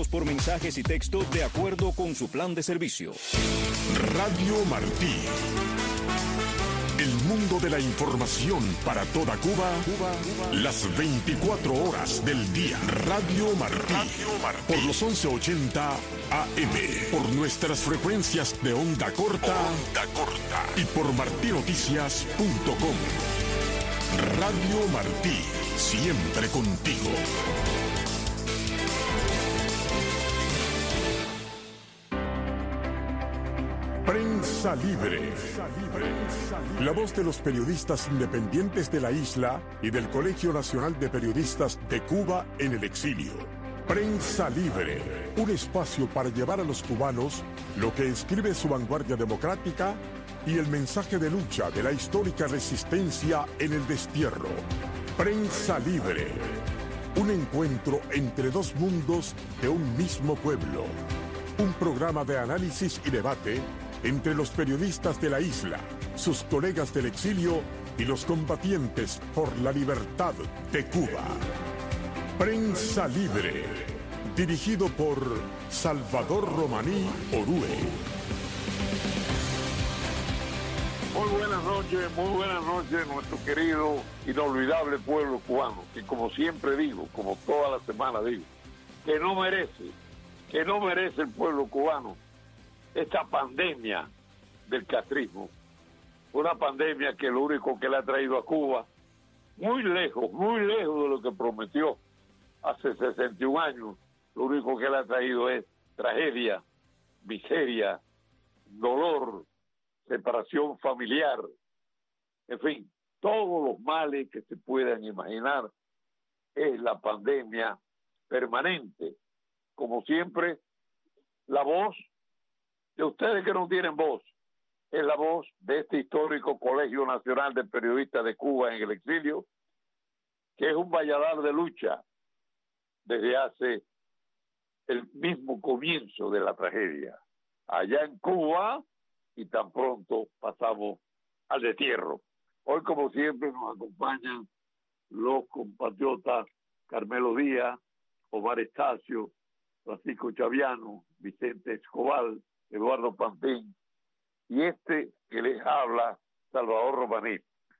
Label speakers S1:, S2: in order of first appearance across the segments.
S1: pagos por mensajes y texto de acuerdo con su plan de servicio.
S2: Radio Martí. El mundo de la información para toda Cuba, las 24 horas del día. Radio Martí. Por los 1180 AM. Por nuestras frecuencias de onda corta. Y por martinoticias.com. Radio Martí. Siempre contigo. Prensa Libre. La voz de los periodistas independientes de la isla y del Colegio Nacional de Periodistas de Cuba en el exilio. Prensa Libre, un espacio para llevar a los cubanos lo que escribe su vanguardia democrática y el mensaje de lucha de la histórica resistencia en el destierro. Prensa Libre, un encuentro entre dos mundos de un mismo pueblo. Un programa de análisis y debate entre los periodistas de la isla, sus colegas del exilio y los combatientes por la libertad de Cuba. Prensa Libre, dirigido por Salvador Romaní Orue.
S3: Muy buenas noches, nuestro querido, inolvidable pueblo cubano, que como siempre digo, como toda la semana digo, que no merece el pueblo cubano esta pandemia del castrismo, una pandemia que lo único que le ha traído a Cuba, muy lejos de lo que prometió hace 61 años, lo único que le ha traído es tragedia, miseria, dolor, separación familiar, en fin, todos los males que se puedan imaginar es la pandemia permanente. Como siempre, la voz de ustedes que no tienen voz es la voz de este histórico Colegio Nacional de Periodistas de Cuba en el exilio, que es un valladar de lucha desde hace el mismo comienzo de la tragedia allá en Cuba, y tan pronto pasamos al destierro. Hoy, como siempre, nos acompañan los compatriotas Carmelo Díaz, Omar Estacio, Francisco Chaviano, Vicente Escobar, Eduardo Pantín y este que les habla, Salvador Romaní.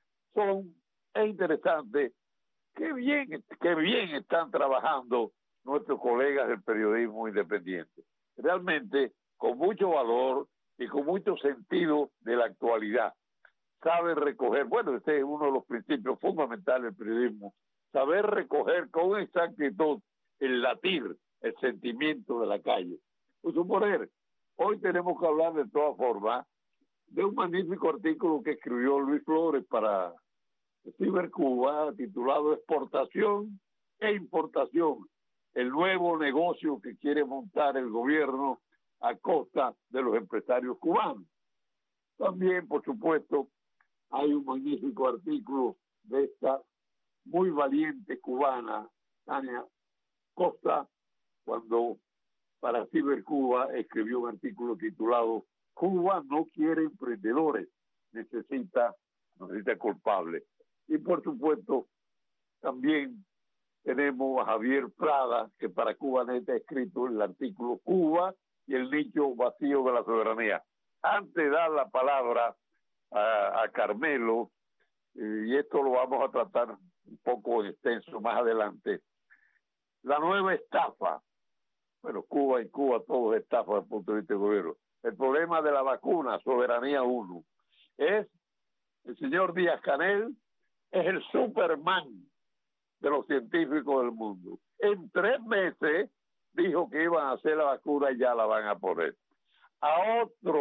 S3: Es interesante qué bien están trabajando nuestros colegas del periodismo independiente. Realmente con mucho valor y con mucho sentido de la actualidad. Saben recoger, este es uno de los principios fundamentales del periodismo, saber recoger con exactitud el latir, el sentimiento de la calle. Pues suponer, hoy tenemos que hablar de todas formas de un magnífico artículo que escribió Luis Flores para Cibercuba, titulado Exportación e Importación, el nuevo negocio que quiere montar el gobierno a costa de los empresarios cubanos. También, por supuesto, hay un magnífico artículo de esta muy valiente cubana, Tania Costa, cuando para Cibercuba escribió un artículo titulado Cuba no quiere emprendedores, necesita culpables. Y por supuesto, también tenemos a Javier Prada, que para Cubanet ha escrito el artículo Cuba y el nicho vacío de la soberanía. Antes de dar la palabra a Carmelo, y esto lo vamos a tratar un poco extenso más adelante, la nueva estafa. Cuba y Cuba todo es estafa desde el punto de vista del gobierno. El problema de la vacuna, Soberanía 1, es el señor Díaz-Canel, es el Superman de los científicos del mundo. En 3 meses dijo que iban a hacer la vacuna y ya la van a poner. A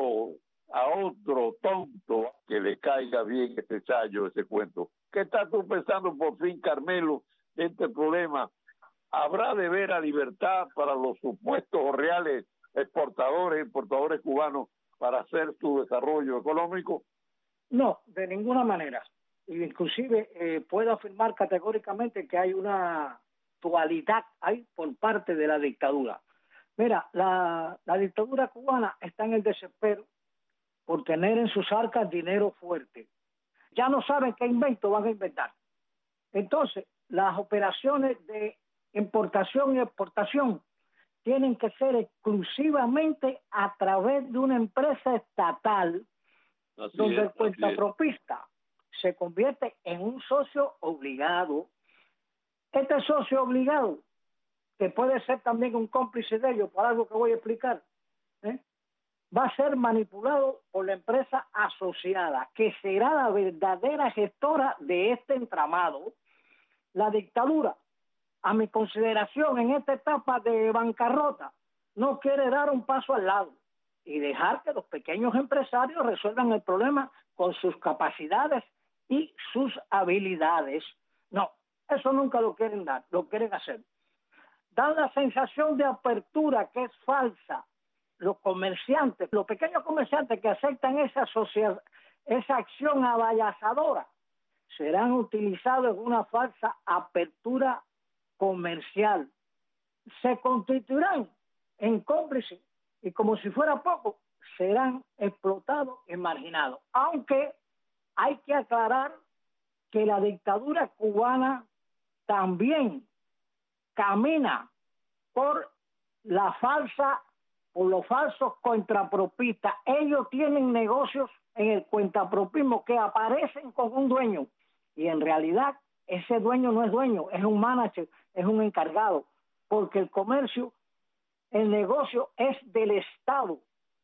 S3: otro tonto que le caiga bien este ensayo, ese cuento. ¿Qué estás tú pensando por fin, Carmelo, de este problema? ¿Habrá de ver a libertad para los supuestos o reales exportadores e importadores cubanos para hacer su desarrollo económico?
S4: No, de ninguna manera. Inclusive puedo afirmar categóricamente que hay una dualidad ahí por parte de la dictadura. Mira, la dictadura cubana está en el desespero por tener en sus arcas dinero fuerte. Ya no saben qué invento van a inventar. Entonces, las operaciones de importación y exportación tienen que ser exclusivamente a través de una empresa estatal, donde el cuentapropista se convierte en un socio obligado. Este socio obligado, que puede ser también un cómplice de ellos, por algo que voy a explicar, va a ser manipulado por la empresa asociada, que será la verdadera gestora de este entramado. La dictadura, a mi consideración, en esta etapa de bancarrota, no quiere dar un paso al lado y dejar que los pequeños empresarios resuelvan el problema con sus capacidades y sus habilidades. No, eso nunca lo quieren dar, lo quieren hacer. Dan la sensación de apertura que es falsa. Los comerciantes, los pequeños comerciantes que aceptan esa acción avallazadora, serán utilizados en una falsa apertura comercial. Se constituirán en cómplices y, como si fuera poco, serán explotados y marginados. Aunque hay que aclarar que la dictadura cubana también camina por los falsos cuentapropistas. Ellos tienen negocios en el cuentapropismo que aparecen con un dueño y en realidad ese dueño no es dueño, es un manager, es un encargado, porque el comercio, el negocio es del Estado,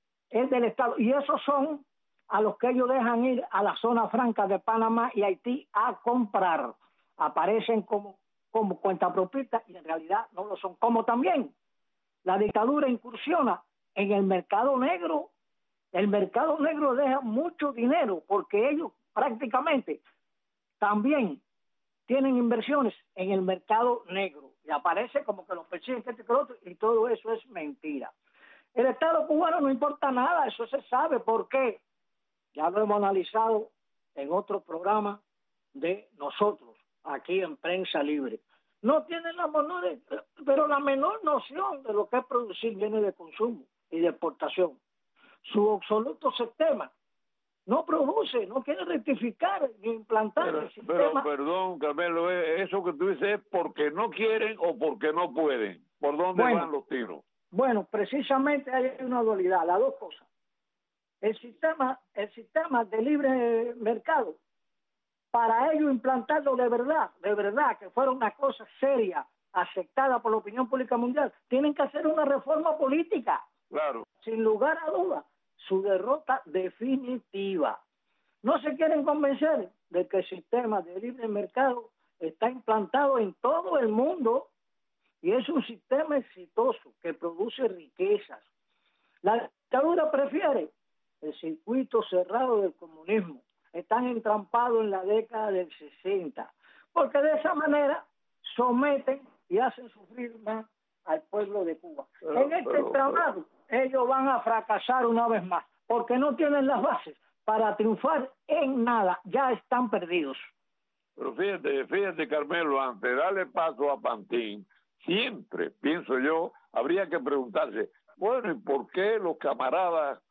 S4: y esos son a los que ellos dejan ir a la zona franca de Panamá y Haití a comprar. Aparecen como cuentapropistas y en realidad no lo son. Como también la dictadura incursiona en el mercado negro. El mercado negro deja mucho dinero porque ellos prácticamente también tienen inversiones en el mercado negro y aparece como que los persiguen que lo otro, y todo eso es mentira. El Estado cubano no importa nada, eso se sabe. ¿Por qué? Ya lo hemos analizado en otro programa de nosotros, aquí en Prensa Libre. No tienen la menor noción de lo que es producir bienes de consumo y de exportación. Su absoluto sistema no produce, no quiere rectificar ni implantar el sistema.
S3: Pero perdón, Carmelo, eso que tú dices es porque no quieren o porque no pueden. ¿Por dónde van los tiros?
S4: Bueno, precisamente hay una dualidad, las dos cosas. El sistema de libre mercado, para ello implantarlo de verdad, que fuera una cosa seria, aceptada por la opinión pública mundial, tienen que hacer una reforma política.
S3: Claro.
S4: Sin lugar a dudas, su derrota definitiva. No se quieren convencer de que el sistema de libre mercado está implantado en todo el mundo y es un sistema exitoso que produce riquezas. La dictadura prefiere el circuito cerrado del comunismo. Están entrampados en la década del 60, porque de esa manera someten y hacen sufrir más al pueblo de Cuba. En este entramado, ellos van a fracasar una vez más, porque no tienen las bases para triunfar en nada, ya están perdidos.
S3: Pero fíjate, Carmelo, antes de darle paso a Pantín, siempre, pienso yo, habría que preguntarse, bueno, ¿y por qué los camaradas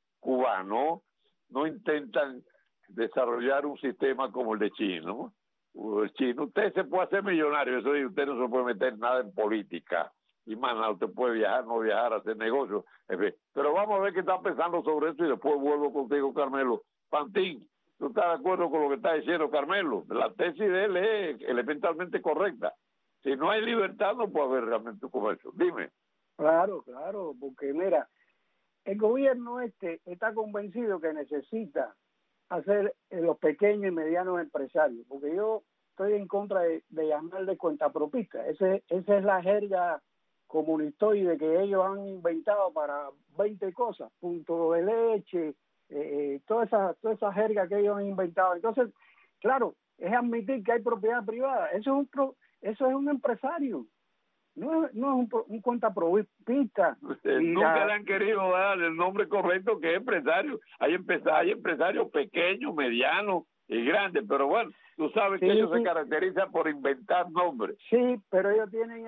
S3: cubanos no intentan desarrollar un sistema como el de Chino? El Chino, usted se puede hacer millonario, eso y usted no se puede meter nada en política. Y más nada, usted puede viajar, no viajar, hacer negocios, en fin. Pero vamos a ver qué está pensando sobre eso y después vuelvo contigo, Carmelo. Pantín, ¿tú estás de acuerdo con lo que está diciendo Carmelo? La tesis de él es elementalmente correcta. Si no hay libertad, no puede haber realmente comercio. Dime.
S5: Claro, porque mira, el gobierno está convencido que necesita hacer los pequeños y medianos empresarios, porque yo estoy en contra de llamarle cuentapropista. Esa es la jerga comunistoide que ellos han inventado para 20 cosas, punto de leche, toda esa jerga que ellos han inventado. Entonces, claro, es admitir que hay propiedad privada. Eso es un empresario. No es un cuentapropista.
S3: Nunca le han querido dar el nombre correcto, que es empresario. Hay empresarios pequeños, medianos y grandes, pero bueno, tú sabes que ellos se caracterizan por inventar nombres.
S5: Sí, pero ellos tienen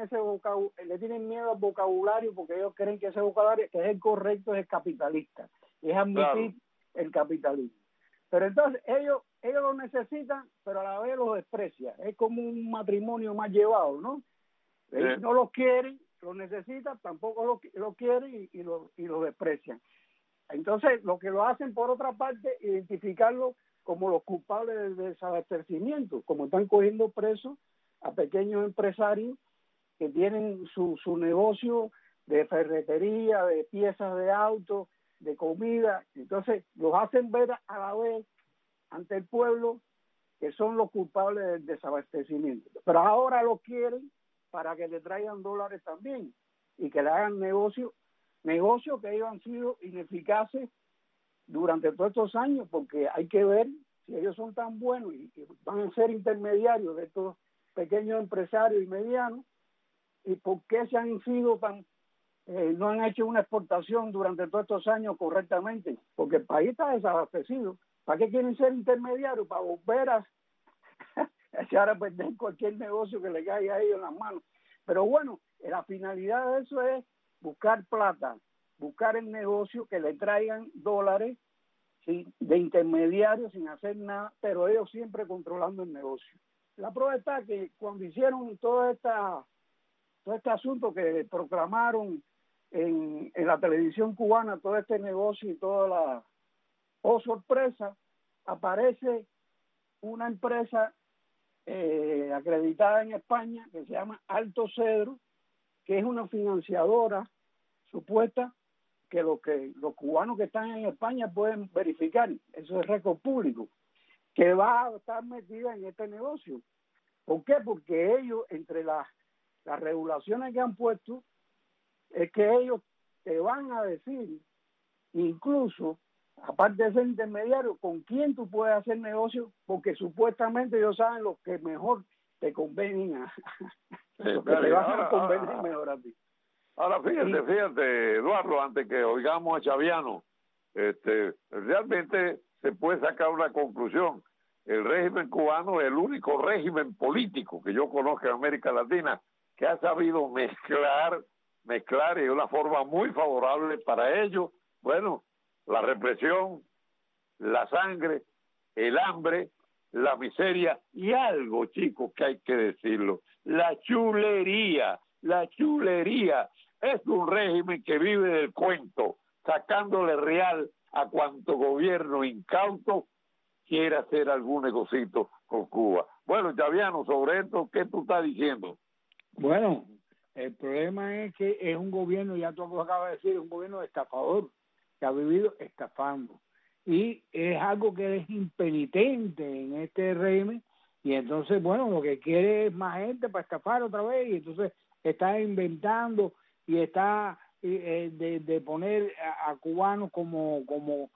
S5: le tienen miedo al vocabulario porque ellos creen que ese vocabulario que es el correcto es el capitalista, es admitir el capitalismo. Pero entonces ellos lo necesitan, pero a la vez los desprecian. Es como un matrimonio mal llevado, ¿no? Ellos no los quieren, lo necesita, tampoco lo quiere y lo desprecian. Entonces, lo que lo hacen, por otra parte, identificarlo como los culpables del desabastecimiento, como están cogiendo presos a pequeños empresarios que tienen su negocio de ferretería, de piezas de auto, de comida. Entonces, los hacen ver a la vez ante el pueblo que son los culpables del desabastecimiento. Pero ahora lo quieren para que le traigan dólares también y que le hagan negocios que ellos han sido ineficaces durante todos estos años, porque hay que ver si ellos son tan buenos y van a ser intermediarios de estos pequeños empresarios y medianos, y por qué se han sido tan no han hecho una exportación durante todos estos años correctamente, porque el país está desabastecido. ¿Para qué quieren ser intermediarios? Para volver a echar a perder cualquier negocio que le caiga a ellos en las manos. Pero bueno, la finalidad de eso es buscar plata, buscar el negocio que le traigan dólares, ¿sí?, de intermediarios sin hacer nada, pero ellos siempre controlando el negocio. La prueba está que cuando hicieron todo este asunto que proclamaron en la televisión cubana, todo este negocio y toda la... Oh, sorpresa, aparece una empresa acreditada en España que se llama Alto Cedro, que es una financiadora supuesta que los cubanos que están en España pueden verificar, eso es récord público, que va a estar metida en este negocio. ¿Por qué? Porque ellos, entre las regulaciones que han puesto, es que ellos te van a decir, incluso, aparte de ser intermediario, con quién tú puedes hacer negocio, porque supuestamente ellos saben lo que mejor te convenga, lo que te van a convenir mejor a ti.
S3: Ahora, fíjate, Eduardo, antes que oigamos a Chaviano, realmente se puede sacar una conclusión. El régimen cubano es el único régimen político que yo conozco en América Latina que ha sabido mezclar y de una forma muy favorable para ellos, bueno, la represión, la sangre, el hambre, la miseria y algo, chicos, que hay que decirlo, la chulería. Es un régimen que vive del cuento, sacándole real a cuanto gobierno incauto quiere hacer algún negocito con Cuba. Bueno, Chaviano, sobre esto, ¿qué tú estás diciendo?
S6: Bueno, el problema es que es un gobierno, ya tú lo acabas de decir, un gobierno estafador, que ha vivido estafando. Y es algo que es impenitente en este régimen, y entonces, bueno, lo que quiere es más gente para estafar otra vez, y entonces está inventando y está de poner a cubanos como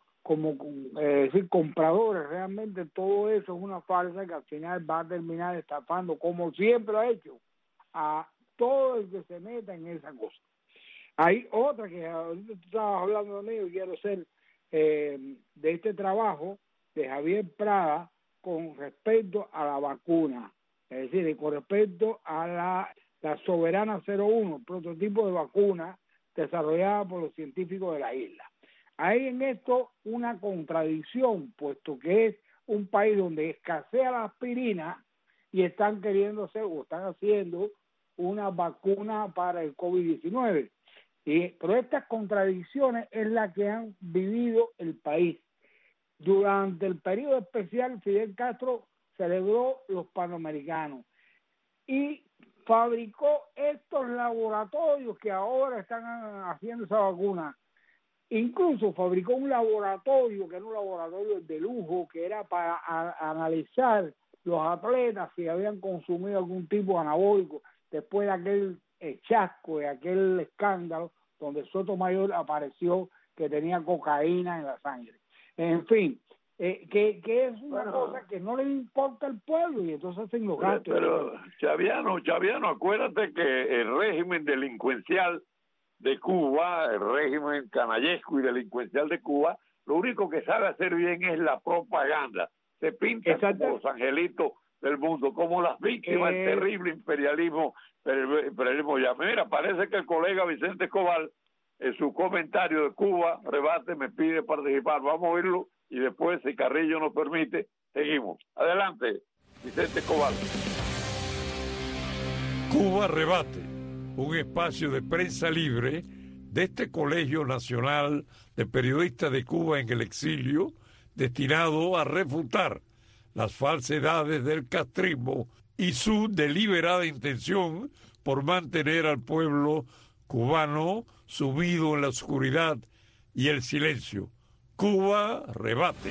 S6: decir, compradores. Realmente todo eso es una farsa que al final va a terminar estafando, como siempre lo ha hecho, a todo el que se meta en esa cosa. Hay otra que ahorita tú estabas hablando de mí, yo quiero hacer de este trabajo de Javier Prada con respecto a la vacuna, es decir, con respecto a la Soberana 01, prototipo de vacuna desarrollada por los científicos de la isla. Hay en esto una contradicción, puesto que es un país donde escasea la aspirina y están queriendo hacer o están haciendo una vacuna para el COVID-19. Pero estas contradicciones es la que han vivido el país. Durante el periodo especial, Fidel Castro celebró los Panamericanos y fabricó estos laboratorios que ahora están haciendo esa vacuna. Incluso fabricó un laboratorio que era un laboratorio de lujo, que era para analizar los atletas si habían consumido algún tipo de anabólico después de aquel chasco, de aquel escándalo donde Sotomayor apareció que tenía cocaína en la sangre. En fin, que es una cosa que no le importa al pueblo y entonces hacen los gastos.
S3: Pero Chaviano, acuérdate que el régimen delincuencial de Cuba, el régimen canallesco y delincuencial de Cuba, lo único que sabe hacer bien es la propaganda. Se pinta como los angelitos del mundo, como las víctimas del terrible imperialismo ya. Mira, parece que el colega Vicente Escobar, en su comentario de Cuba Rebate, me pide participar. Vamos a oírlo y después, si Carrillo nos permite, seguimos. Adelante, Vicente Escobar.
S7: Cuba Rebate, un espacio de prensa libre de este Colegio Nacional de Periodistas de Cuba en el Exilio, destinado a refutar las falsedades del castrismo y su deliberada intención por mantener al pueblo cubano sumido en la oscuridad y el silencio. Cuba rebate.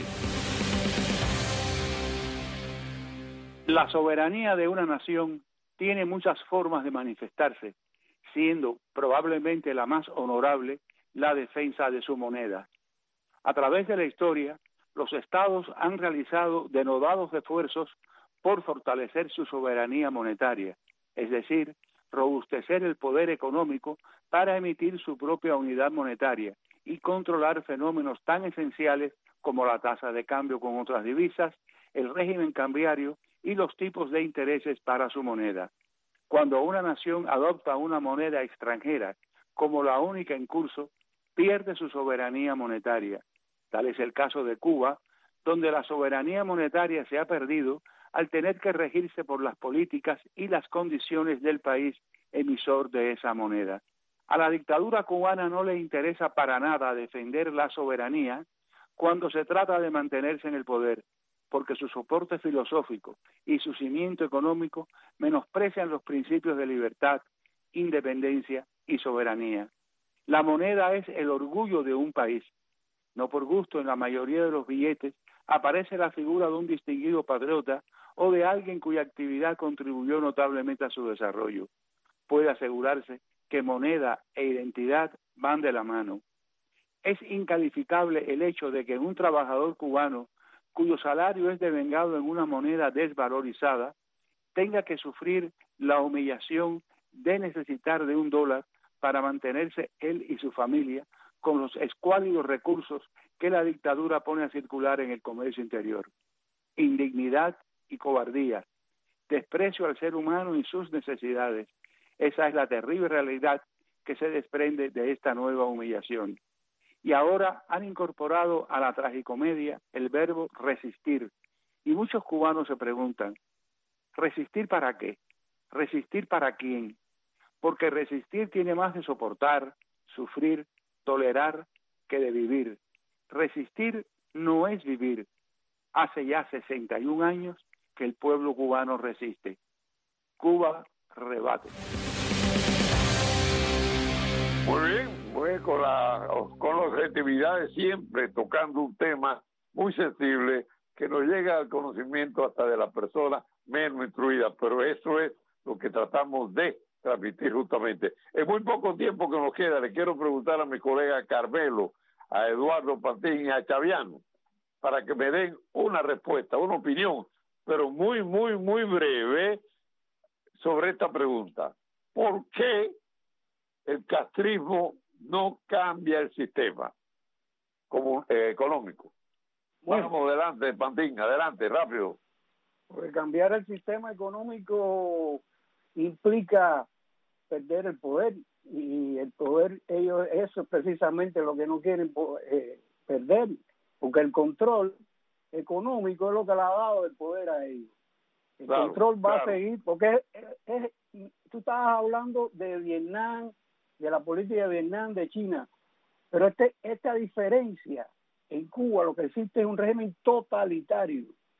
S8: La soberanía de una nación tiene muchas formas de manifestarse, siendo probablemente la más honorable la defensa de su moneda. A través de la historia, los estados han realizado denodados esfuerzos por fortalecer su soberanía monetaria, es decir, robustecer el poder económico para emitir su propia unidad monetaria y controlar fenómenos tan esenciales como la tasa de cambio con otras divisas, el régimen cambiario y los tipos de intereses para su moneda. Cuando una nación adopta una moneda extranjera como la única en curso, pierde su soberanía monetaria. Tal es el caso de Cuba, donde la soberanía monetaria se ha perdido al tener que regirse por las políticas y las condiciones del país emisor de esa moneda. A la dictadura cubana no le interesa para nada defender la soberanía cuando se trata de mantenerse en el poder, porque su soporte filosófico y su cimiento económico menosprecian los principios de libertad, independencia y soberanía. La moneda es el orgullo de un país. No por gusto en la mayoría de los billetes aparece la figura de un distinguido patriota o de alguien cuya actividad contribuyó notablemente a su desarrollo. Puede asegurarse que moneda e identidad van de la mano. Es incalificable el hecho de que un trabajador cubano cuyo salario es devengado en una moneda desvalorizada, tenga que sufrir la humillación de necesitar de $1 para mantenerse él y su familia con los escuálidos recursos que la dictadura pone a circular en el comercio interior. Indignidad y cobardía, desprecio al ser humano y sus necesidades. Esa es la terrible realidad que se desprende de esta nueva humillación. Y ahora han incorporado a la tragicomedia el verbo resistir. Y muchos cubanos se preguntan, ¿resistir para qué? ¿Resistir para quién? Porque resistir tiene más de soportar, sufrir, tolerar que de vivir. Resistir no es vivir. Hace ya 61 años que el pueblo cubano resiste. Cuba rebate.
S3: Muy bien, pues con la objetividad siempre tocando un tema muy sensible que nos llega al conocimiento hasta de la persona menos instruida, pero eso es lo que tratamos de transmitir justamente. En muy poco tiempo que nos queda, le quiero preguntar a mi colega Carmelo, a Eduardo Pantín y a Chaviano, para que me den una respuesta, una opinión, pero muy breve sobre esta pregunta. ¿Por qué el castrismo no cambia el sistema económico?
S5: Bueno,
S3: vamos adelante, Pantín, adelante, rápido.
S5: porque cambiar el sistema económico implica perder el poder, y el poder, ellos, eso es precisamente lo que no quieren perder, porque el control económico es lo que le ha dado el poder a ellos. El control va a seguir, porque tú estabas hablando de Vietnam, de la política de Vietnam, de China, pero esta diferencia en Cuba, lo que existe es un régimen totalitario,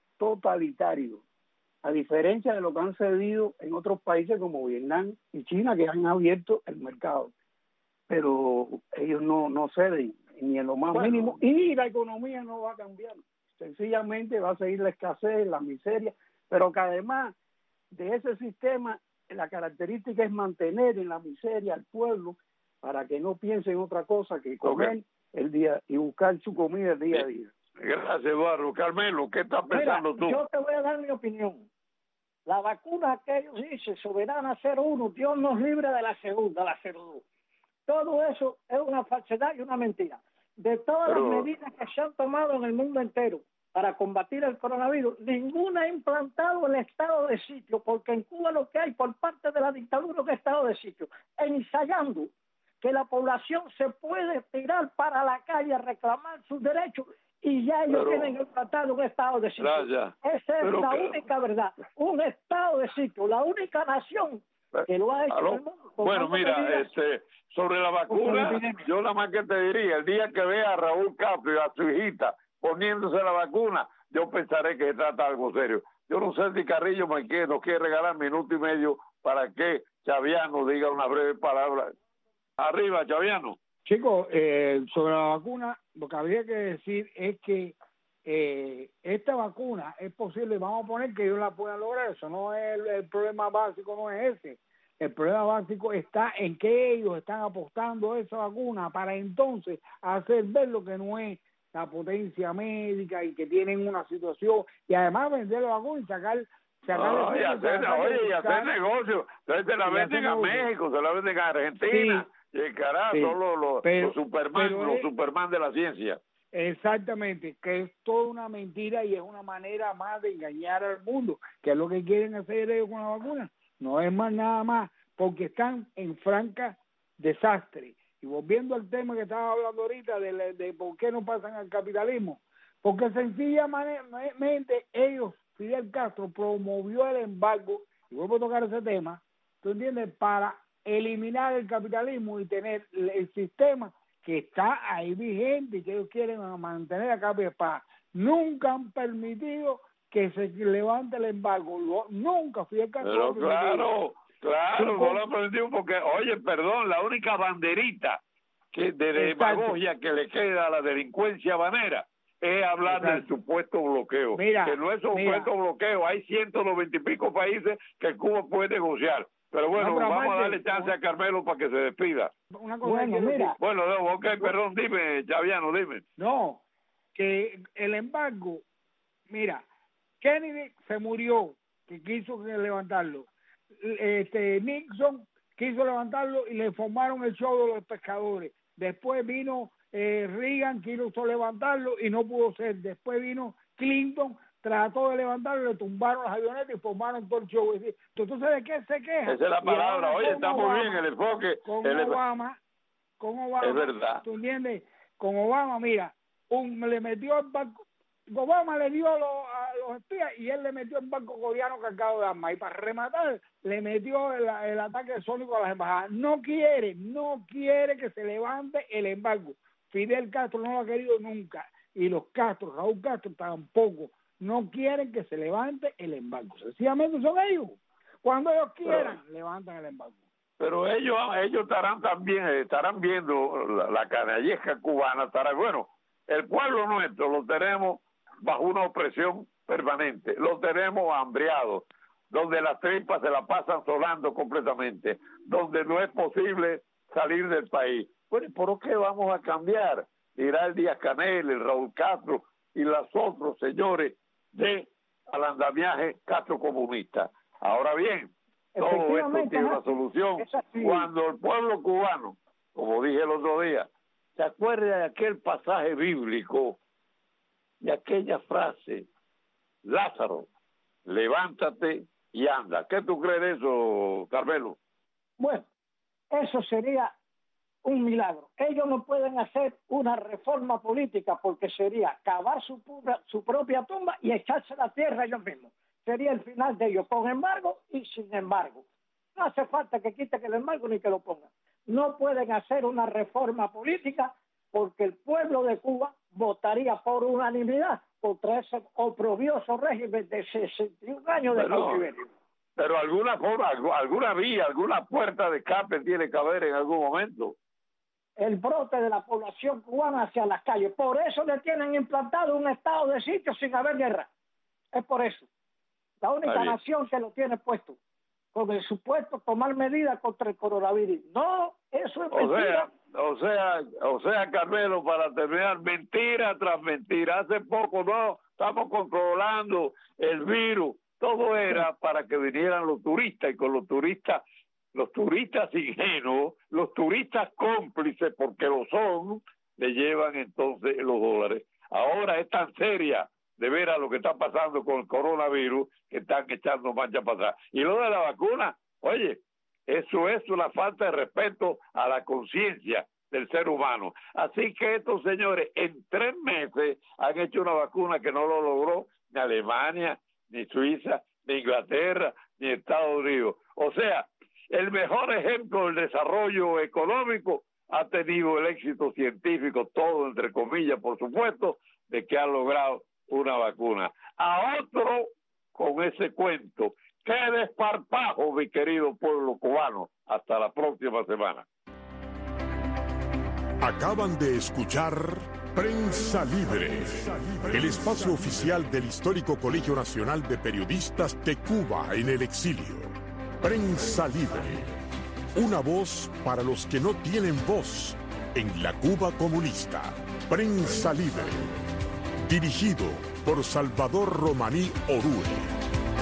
S5: a diferencia de lo que han cedido en otros países como Vietnam y China, que han abierto el mercado, pero ellos no ceden ni en lo más mínimo, y la economía no va a cambiar, sencillamente va a seguir la escasez, la miseria, pero que además de ese sistema, la característica es mantener en la miseria al pueblo para que no piense en otra cosa que comer el día y buscar su comida el día a día.
S3: Gracias, Eduardo. Carmelo, ¿qué estás pensando tú?
S4: Yo te voy a dar mi opinión. La vacuna que ellos dicen, Soberana 01, Dios nos libre de la segunda, la 02. Todo eso es una falsedad y una mentira. De todas las medidas que se han tomado en el mundo entero para combatir el coronavirus, ninguna ha implantado el estado de sitio, porque en Cuba lo que hay por parte de la dictadura es estado de sitio, ensayando que la población se puede tirar para la calle a reclamar sus derechos, y ya ellos tienen implantado un estado de sitio. Esa es la única verdad, un estado de sitio. La única nación que lo ha hecho
S3: ¿Aló?
S4: en el mundo.
S3: Bueno, mira,
S4: medidas.
S3: sobre la vacuna, yo nada más que te diría, el día que vea a Raúl Castro y a su hijita poniéndose la vacuna, yo pensaré que se trata de algo serio. Yo no sé si Carrillo nos quiere regalar minuto y medio para que Chaviano diga una breve palabra. Arriba, Chaviano.
S6: Chicos, sobre la vacuna, lo que habría que decir es que esta vacuna es posible, vamos a poner que ellos la puedan lograr, eso no es el problema básico, no es ese. El problema básico está en que ellos están apostando a esa vacuna para entonces hacer ver lo que no es la potencia médica y que tienen una situación, y además vender la vacuna y sacar
S3: y hacer negocio. Entonces se la venden a México, se la venden a Argentina,
S6: sí,
S3: y carajo, son los Superman de la ciencia.
S6: Exactamente, que es toda una mentira y es una manera más de engañar al mundo, que es lo que quieren hacer ellos con la vacuna. No es más nada más, porque están en franca desastre. Y volviendo al tema que estaba hablando ahorita de por qué no pasan al capitalismo, porque sencillamente ellos, Fidel Castro promovió el embargo, y vuelvo a tocar ese tema, ¿tú entiendes?, para eliminar el capitalismo y tener el sistema que está ahí vigente y que ellos quieren mantener a capa y espada. Nunca han permitido que se levante el embargo, nunca. Fidel Castro.
S3: Pero claro, no lo han permitido porque, oye, perdón, la única banderita de demagogia que le queda a la delincuencia habanera es hablar del supuesto bloqueo. Que no es supuesto bloqueo, hay 190 y pico países que Cuba puede negociar. Pero bueno, vamos a darle chance a Carmelo para que se despida.
S6: Una cosa
S3: Perdón, dime, Chaviano, dime.
S6: No, que el embargo, mira, Kennedy se murió, que quiso levantarlo. Nixon quiso levantarlo y le formaron el show de los pescadores. Después vino Reagan, quiso levantarlo y no pudo ser. Después vino Clinton, trató de levantarlo, le tumbaron las avionetas y formaron todo el show. Entonces, ¿de qué se queja?
S3: Esa es la palabra. Oye, está muy bien el enfoque.
S6: Con Obama,
S3: es verdad.
S6: ¿Tú entiendes? Con Obama, mira, le metió el barco, Obama le dio a los espías y él le metió el barco coreano cargado de armas. Y para rematar, le metió el ataque sónico a las embajadas. No quiere que se levante el embargo. Fidel Castro no lo ha querido nunca. Y los Castro, Raúl Castro tampoco. No quieren que se levante el embargo. Sencillamente son ellos. Cuando ellos quieran, levantan el embargo.
S3: Pero ellos estarán viendo la canallesca cubana. Bueno, el pueblo nuestro lo tenemos bajo una opresión permanente. Lo tenemos hambreado, donde las tripas se la pasan solando completamente, donde no es posible salir del país. Bueno, ¿por qué vamos a cambiar? Dirá el Díaz-Canel, el Raúl Castro y los otros señores al andamiaje Castro comunista. Ahora bien, todo esto tiene una solución cuando el pueblo cubano, como dije el otro día, se acuerda de aquel pasaje bíblico, de aquella frase: Lázaro, levántate y anda. ¿Qué tú crees de eso, Carmelo?
S4: Bueno, eso sería un milagro. Ellos no pueden hacer una reforma política porque sería cavar su propia tumba y echarse la tierra ellos mismos. Sería el final de ellos, con embargo y sin embargo. No hace falta que quiten el embargo ni que lo pongan. No pueden hacer una reforma política porque el pueblo de Cuba votaría por unanimidad contra ese oprobioso régimen de 61 años de cautiverio.
S3: Pero alguna forma, alguna vía, alguna puerta de escape tiene que haber en algún momento.
S4: El brote de la población cubana hacia las calles. Por eso le tienen implantado un estado de sitio sin haber guerra. Es por eso. La única nación que lo tiene puesto, con el supuesto tomar medidas contra el coronavirus. No, eso es mentira.
S3: O sea, Carmelo, para terminar, mentira tras mentira. Hace poco no estamos controlando el virus. Todo era para que vinieran los turistas, y con los turistas ingenuos, los turistas cómplices, porque lo son, le llevan entonces los dólares. Ahora es tan seria de ver a lo que está pasando con el coronavirus que están echando marcha para atrás. Y lo de la vacuna, oye, eso es una falta de respeto a la conciencia del ser humano. Así que estos señores en 3 meses han hecho una vacuna que no lo logró ni Alemania, ni Suiza, ni Inglaterra, ni Estados Unidos. O sea, el mejor ejemplo del desarrollo económico, ha tenido el éxito científico, todo entre comillas, por supuesto, de que ha logrado una vacuna. A otro con ese cuento. ¡Qué desparpajo, mi querido pueblo cubano! Hasta la próxima semana.
S2: Acaban de escuchar Prensa Libre, el espacio oficial del histórico Colegio Nacional de Periodistas de Cuba en el exilio. Prensa Libre, una voz para los que no tienen voz en la Cuba comunista. Prensa Libre, dirigido por Salvador Romaní Orue.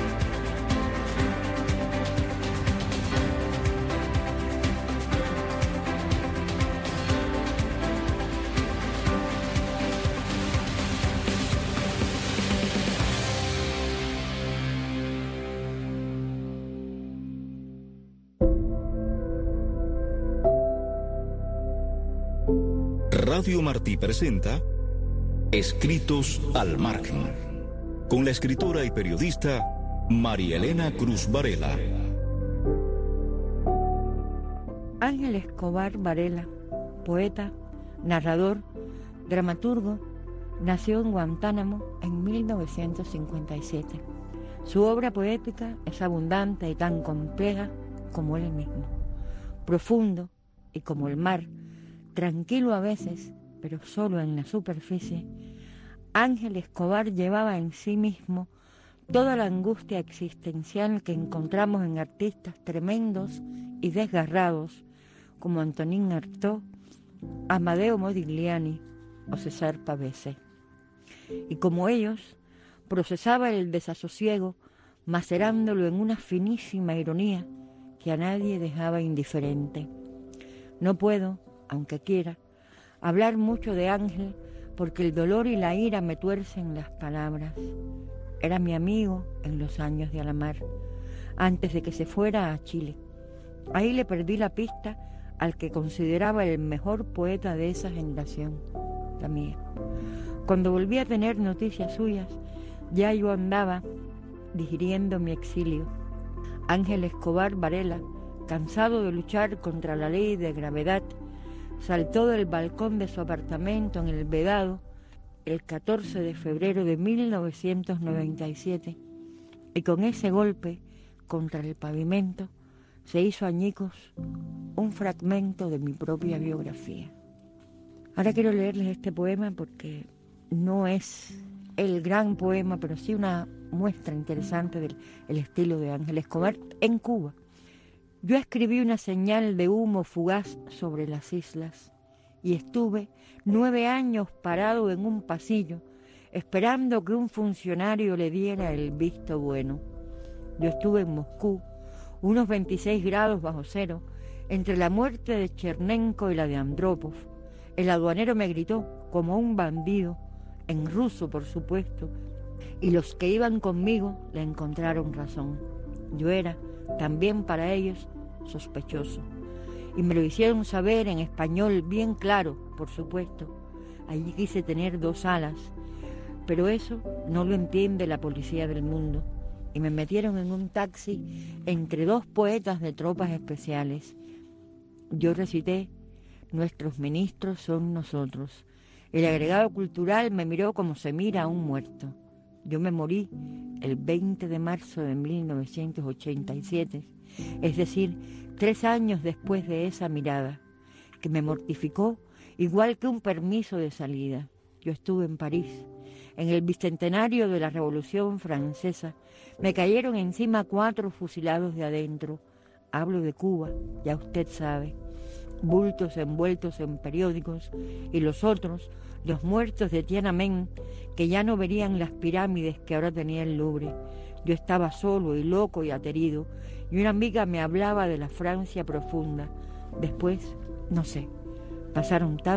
S1: Radio Martí presenta Escritos al Margen, con la escritora y periodista María Elena Cruz Varela.
S9: Ángel Escobar Varela, poeta, narrador, dramaturgo, nació en Guantánamo en 1957. Su obra poética es abundante y tan compleja como él mismo, profundo y como el mar, tranquilo a veces, pero solo en la superficie. Ángel Escobar llevaba en sí mismo toda la angustia existencial que encontramos en artistas tremendos y desgarrados como Antonín Artaud, Amadeo Modigliani o César Pavese. Y como ellos, procesaba el desasosiego, macerándolo en una finísima ironía que a nadie dejaba indiferente. No puedo, aunque quiera, hablar mucho de Ángel porque el dolor y la ira me tuercen las palabras. Era mi amigo en los años de Alamar, antes de que se fuera a Chile. Ahí le perdí la pista al que consideraba el mejor poeta de esa generación, la mía. Cuando volví a tener noticias suyas, ya yo andaba digiriendo mi exilio. Ángel Escobar Varela, cansado de luchar contra la ley de gravedad, saltó del balcón de su apartamento en El Vedado el 14 de febrero de 1997 y con ese golpe contra el pavimento se hizo añicos un fragmento de mi propia biografía. Ahora quiero leerles este poema porque no es el gran poema, pero sí una muestra interesante del estilo de Ángel Escobar en Cuba. Yo escribí una señal de humo fugaz sobre las islas y estuve 9 años parado en un pasillo esperando que un funcionario le diera el visto bueno. Yo estuve en Moscú, unos 26 grados bajo cero, entre la muerte de Chernenko y la de Andropov. El aduanero me gritó como un bandido, en ruso por supuesto, y los que iban conmigo le encontraron razón. Yo era, también para ellos, sospechoso. Y me lo hicieron saber en español bien claro, por supuesto. Allí quise tener 2 alas, pero eso no lo entiende la policía del mundo. Y me metieron en un taxi entre 2 poetas de tropas especiales. Yo recité: nuestros ministros son nosotros. El agregado cultural me miró como se mira a un muerto. Yo me morí el 20 de marzo de 1987, es decir, 3 años después de esa mirada, que me mortificó igual que un permiso de salida. Yo estuve en París, en el bicentenario de la Revolución Francesa. Me cayeron encima 4 fusilados de adentro. Hablo de Cuba, ya usted sabe. Bultos envueltos en periódicos, y los otros, los muertos de Tiananmen, que ya no verían las pirámides que ahora tenía el Louvre. Yo estaba solo y loco y aterido, y una amiga me hablaba de la Francia profunda. Después, no sé, pasaron tantos